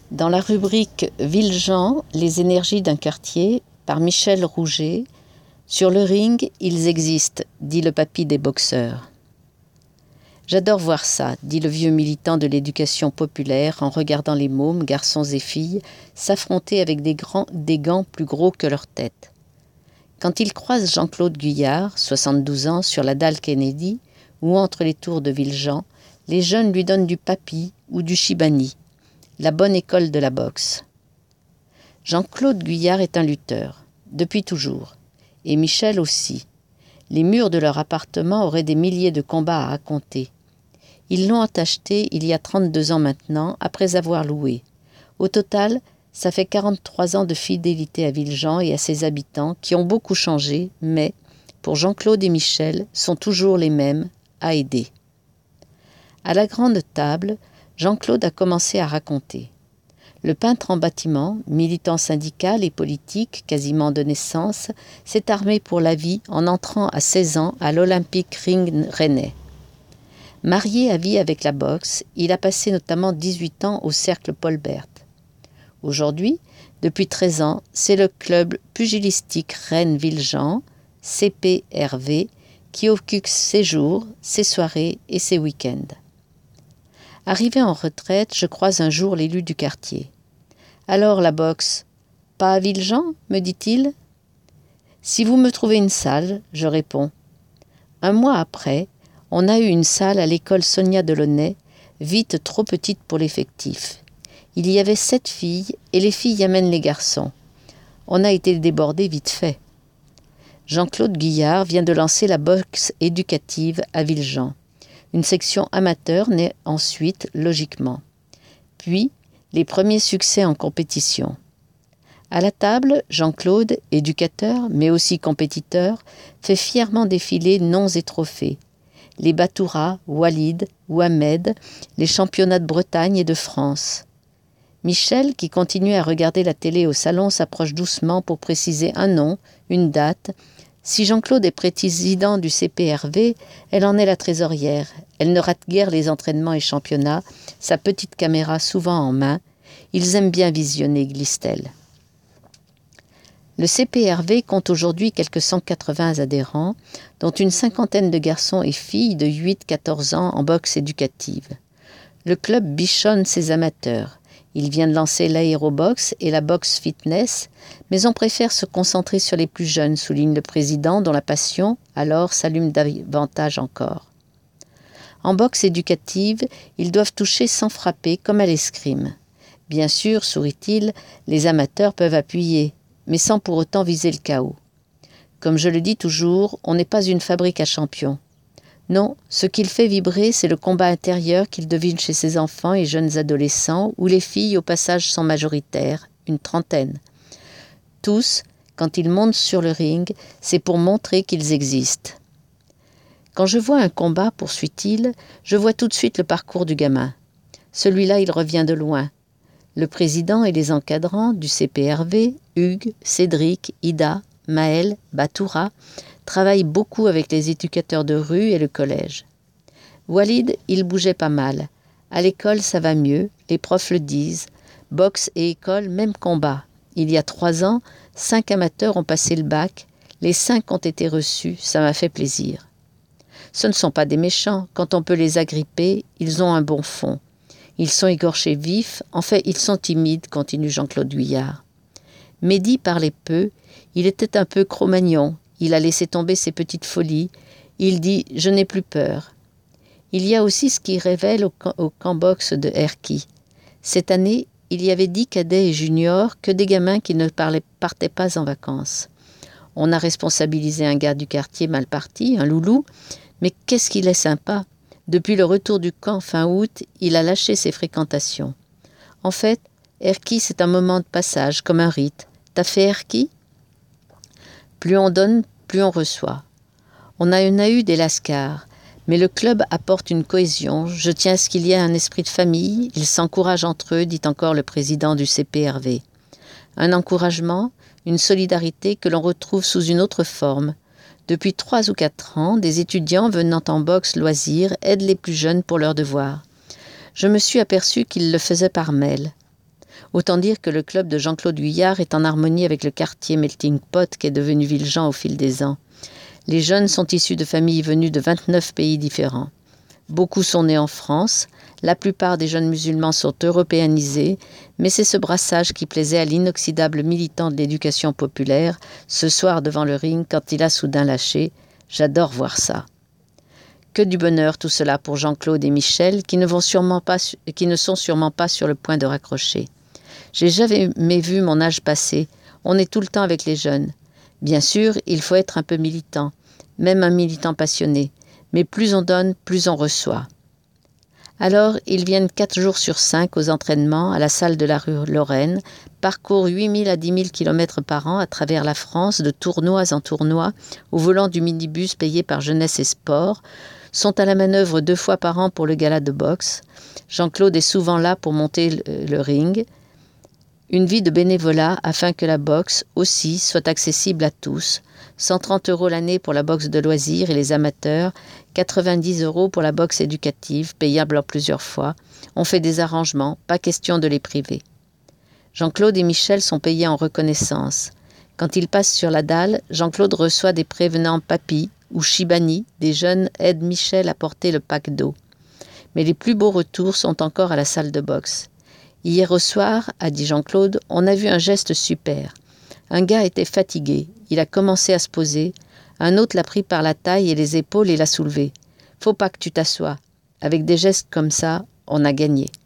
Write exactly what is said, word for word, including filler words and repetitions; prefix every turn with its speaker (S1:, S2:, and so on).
S1: Dans la rubrique Villejean, les énergies d'un quartier, par Michel Rouget, sur le ring, ils existent, dit le papy des boxeurs. J'adore voir ça, dit le vieux militant de l'éducation populaire en regardant les mômes, garçons et filles, s'affronter avec des, grands, des gants plus gros que leur tête. Quand il croise Jean-Claude Guyard, soixante-douze ans, sur la dalle Kennedy, ou entre les tours de Villejean, les jeunes lui donnent du papi ou du shibani, la bonne école de la boxe. Jean-Claude Guyard est un lutteur, depuis toujours, et Michel aussi. Les murs de leur appartement auraient des milliers de combats à raconter. Ils l'ont acheté il y a trente-deux ans maintenant, après avoir loué. Au total, ça fait quarante-trois ans de fidélité à Villejean et à ses habitants qui ont beaucoup changé, mais, pour Jean-Claude et Michel, sont toujours les mêmes, à aider. À la grande table, Jean-Claude a commencé à raconter. Le peintre en bâtiment, militant syndical et politique quasiment de naissance, s'est armé pour la vie en entrant à seize ans à l'Olympic Ring rennais. Marié à vie avec la boxe, il a passé notamment dix-huit ans au cercle Paul Bert. Aujourd'hui, depuis treize ans, c'est le club pugilistique Rennes-Villejean, C P R V, qui occupe ses jours, ses soirées et ses week-ends. Arrivé en retraite, je croise un jour l'élu du quartier. « Alors la boxe, pas à Villejean ?» me dit-il. « Si vous me trouvez une salle, je réponds. » Un mois après, on a eu une salle à l'école Sonia Delaunay, vite trop petite pour l'effectif. Il y avait sept filles et les filles amènent les garçons. On a été débordés vite fait. Jean-Claude Guyard vient de lancer la boxe éducative à Villejean. Une section amateur naît ensuite, logiquement. Puis, les premiers succès en compétition. À la table, Jean-Claude, éducateur, mais aussi compétiteur, fait fièrement défiler noms et trophées. Les Batoura, Walid, Ouhamed, les championnats de Bretagne et de France. Michel, qui continue à regarder la télé au salon, s'approche doucement pour préciser un nom, une date. Si Jean-Claude est président du C P R V, elle en est la trésorière. Elle ne rate guère les entraînements et championnats, sa petite caméra souvent en main. Ils aiment bien visionner, glisse-t-elle. Le C P R V compte aujourd'hui quelques cent quatre-vingts adhérents, dont une cinquantaine de garçons et filles de huit à quatorze ans en boxe éducative. Le club bichonne ses amateurs. Il vient de lancer l'aérobox et la boxe fitness, mais on préfère se concentrer sur les plus jeunes, souligne le président, dont la passion, alors, s'allume davantage encore. En boxe éducative, ils doivent toucher sans frapper, comme à l'escrime. Bien sûr, sourit-il, les amateurs peuvent appuyer, mais sans pour autant viser le chaos. Comme je le dis toujours, on n'est pas une fabrique à champions. Non, ce qu'il fait vibrer, c'est le combat intérieur qu'il devine chez ses enfants et jeunes adolescents, où les filles, au passage, sont majoritaires, une trentaine. Tous, quand ils montent sur le ring, c'est pour montrer qu'ils existent. Quand je vois un combat, poursuit-il, je vois tout de suite le parcours du gamin. Celui-là, il revient de loin. Le président et les encadrants du C P R V, Hugues, Cédric, Ida, Maël, Batoura, travaillent beaucoup avec les éducateurs de rue et le collège. Walid, il bougeait pas mal. À l'école, ça va mieux, les profs le disent. Boxe et école, même combat. Il y a trois ans, cinq amateurs ont passé le bac. Les cinq ont été reçus, ça m'a fait plaisir. Ce ne sont pas des méchants. Quand on peut les agripper, ils ont un bon fond. Ils sont écorchés vifs. En fait, ils sont timides, continue Jean-Claude Guyard. Mehdi parlait peu. Il était un peu Cro-Magnon. Il a laissé tomber ses petites folies. Il dit « Je n'ai plus peur ». Il y a aussi ce qui révèle au camp, au camp boxe de Erquy. Cette année, il y avait dix cadets et juniors, que des gamins qui ne parlaient, partaient pas en vacances. On a responsabilisé un gars du quartier mal parti, un loulou, mais qu'est-ce qu'il est sympa. Depuis le retour du camp fin août, il a lâché ses fréquentations. En fait, Erquy, c'est un moment de passage, comme un rite. T'as fait Erquy ? Plus on donne, plus on reçoit. On a, on a eu des lascars, mais le club apporte une cohésion. Je tiens à ce qu'il y ait un esprit de famille. Ils s'encouragent entre eux, dit encore le président du C P R V. Un encouragement, une solidarité que l'on retrouve sous une autre forme. Depuis trois ou quatre ans, des étudiants venant en boxe loisir aident les plus jeunes pour leurs devoirs. Je me suis aperçu qu'ils le faisaient par mail. Autant dire que le club de Jean-Claude Guyard est en harmonie avec le quartier melting pot qu'est devenu Villejean au fil des ans. Les jeunes sont issus de familles venues de vingt-neuf pays différents. Beaucoup sont nés en France, la plupart des jeunes musulmans sont européanisés, mais c'est ce brassage qui plaisait à l'inoxydable militant de l'éducation populaire, ce soir devant le ring quand il a soudain lâché « J'adore voir ça ». Que du bonheur tout cela pour Jean-Claude et Michel qui ne, vont sûrement pas, qui ne sont sûrement pas sur le point de raccrocher. J'ai jamais vu mon âge passer, on est tout le temps avec les jeunes. Bien sûr, il faut être un peu militant, même un militant passionné, mais plus on donne, plus on reçoit. Alors, ils viennent quatre jours sur cinq aux entraînements à la salle de la rue Lorraine, parcourent huit mille à dix mille kilomètres par an à travers la France, de tournois en tournois, au volant du minibus payé par Jeunesse et Sport, sont à la manœuvre deux fois par an pour le gala de boxe. Jean-Claude est souvent là pour monter le, le ring. Une vie de bénévolat afin que la boxe, aussi, soit accessible à tous. cent trente euros l'année pour la boxe de loisirs et les amateurs, quatre-vingt-dix euros pour la boxe éducative, payable en plusieurs fois. On fait des arrangements, pas question de les priver. Jean-Claude et Michel sont payés en reconnaissance. Quand ils passent sur la dalle, Jean-Claude reçoit des prévenants papy ou Chibani, des jeunes aident Michel à porter le pack d'eau. Mais les plus beaux retours sont encore à la salle de boxe. Hier au soir, a dit Jean-Claude, on a vu un geste super. Un gars était fatigué, il a commencé à se poser. Un autre l'a pris par la taille et les épaules et l'a soulevé. Faut pas que tu t'assoies. Avec des gestes comme ça, on a gagné.